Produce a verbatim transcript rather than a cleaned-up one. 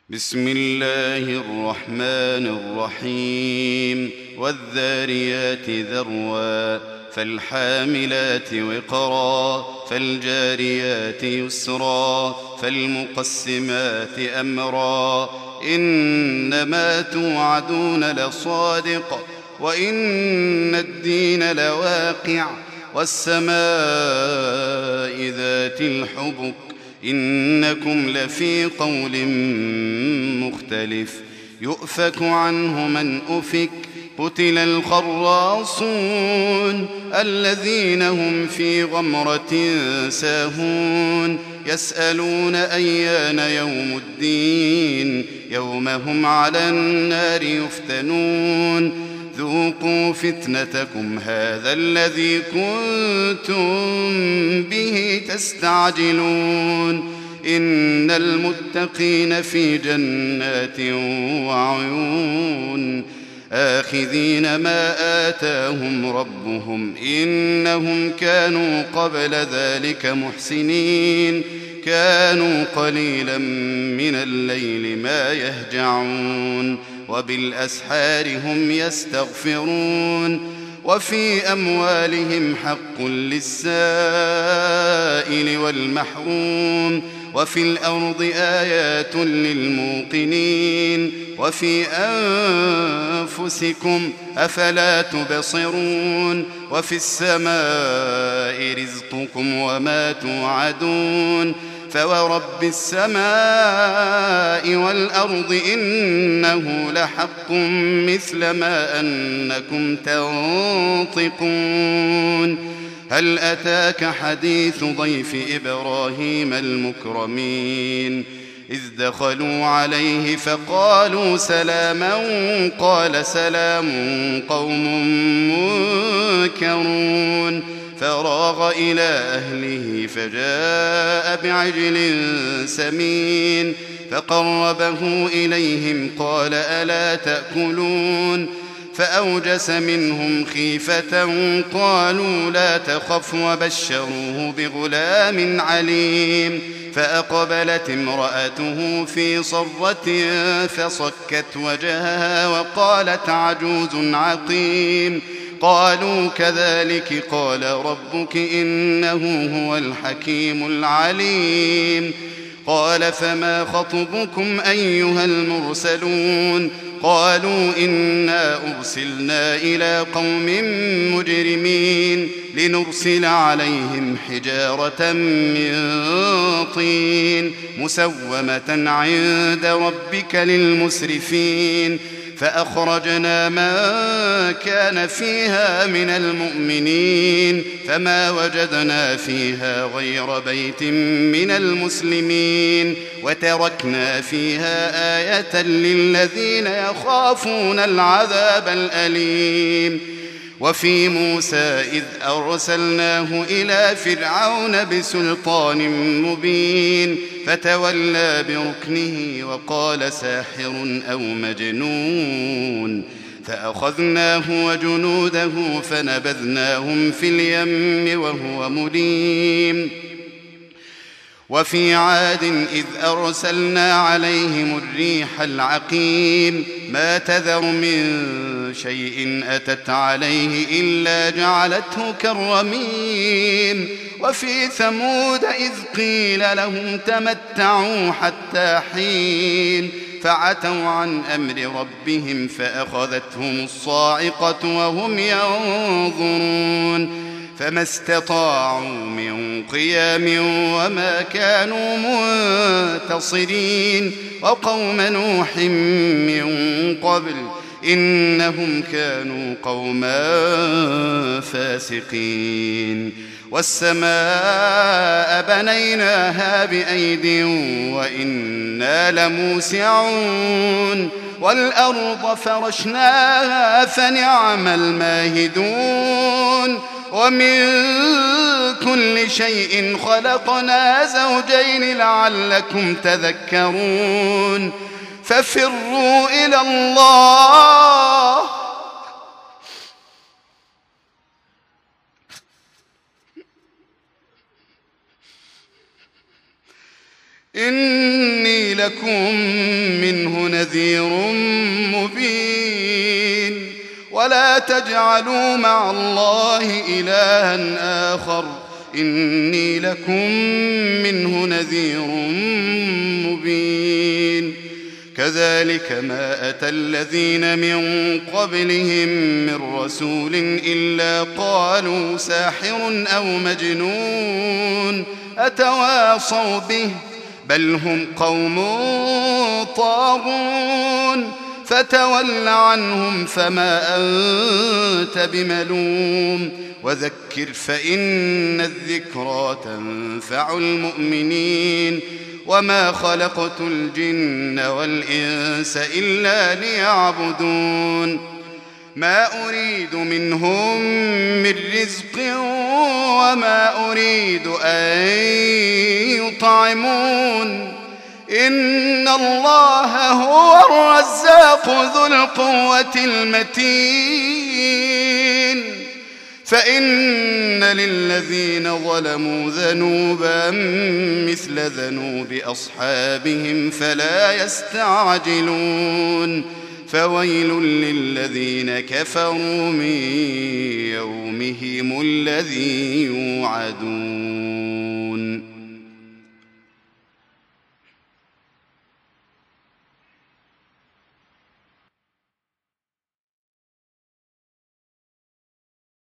بسم الله الرحمن الرحيم والذاريات ذروا فالحاملات وقرا فالجاريات يسرا فالمقسمات أمرا إنما توعدون لصادق وإن الدين لواقع والسماء ذات الحبك إنكم لفي قول مختلف يؤفك عنه من أفك قتل الخراصون الذين هم في غمرة ساهون يسألون أيان يوم الدين يوم هم على النار يفتنون ذوقوا فتنتكم هذا الذي كنتم به تستعجلون إن المتقين في جنات وعيون آخذين ما آتاهم ربهم إنهم كانوا قبل ذلك محسنين كانوا قليلا من الليل ما يهجعون وبالأسحار هم يستغفرون وفي أموالهم حق للسائل والمحروم وفي الأرض آيات للموقنين وفي أنفسكم أفلا تبصرون وفي السماء رزقكم وما توعدون فورب السماء والأرض إنه لحق مثل ما أنكم تنطقون هل أتاك حديث ضيف إبراهيم المكرمين إذ دخلوا عليه فقالوا سلاما قال سلام قوم منكرون فراغ إلى أهله فجاء بعجل سمين فقربه إليهم قال ألا تأكلون فأوجس منهم خيفة قالوا لا تخف وبشروه بغلام عليم فأقبلت امرأته في صرة فصكت وجهها وقالت عجوز عقيم قالوا كذلك قال ربك إنه هو الحكيم العليم قال فما خطبكم أيها المرسلون قالوا إنا أرسلنا إلى قوم مجرمين لنرسل عليهم حجارة من طين مسومة عند ربك للمسرفين فأخرجنا من كان فيها من المؤمنين فما وجدنا فيها غير بيت من المسلمين وتركنا فيها آية للذين يخافون العذاب الأليم وفي موسى إذ أرسلناه إلى فرعون بسلطان مبين فتولى بركنه وقال ساحر أو مجنون فأخذناه وجنوده فنبذناهم في اليم وهو مليم وفي عاد إذ أرسلنا عليهم الريح العقيم ما تذر من شيء أتت عليه إلا جعلته كالرميم وفي ثمود إذ قيل لهم تمتعوا حتى حين فعتوا عن أمر ربهم فأخذتهم الصاعقة وهم ينظرون فما استطاعوا من قيام وما كانوا منتصرين وقوم نوح من قبل إنهم كانوا قوما فاسقين والسماء بنيناها بأيد وإنا لموسعون والأرض فرشناها فنعم الماهدون ومن كل شيء خلقنا زوجين لعلكم تذكرون ففروا إلى الله إني لكم منه نذير مبين ولا تجعلوا مع الله إلها آخر إني لكم منه نذير مبين كذلك ما أتى الذين من قبلهم من رسول إلا قالوا ساحر أو مجنون أتواصوا به بل هم قوم طاغون فتول عنهم فما أنت بملوم وذكر فإن الذكرى تنفع المؤمنين وما خلقت الجن والإنس إلا ليعبدون ما أريد منهم من رزق وما أريد أن يطعمون إن الله هو الرزاق ذو القوة المتين فإن للذين ظلموا ذنوبا مثل ذنوب أصحابهم فلا يستعجلون فويل للذين كفروا من يومهم الذي يوعدون.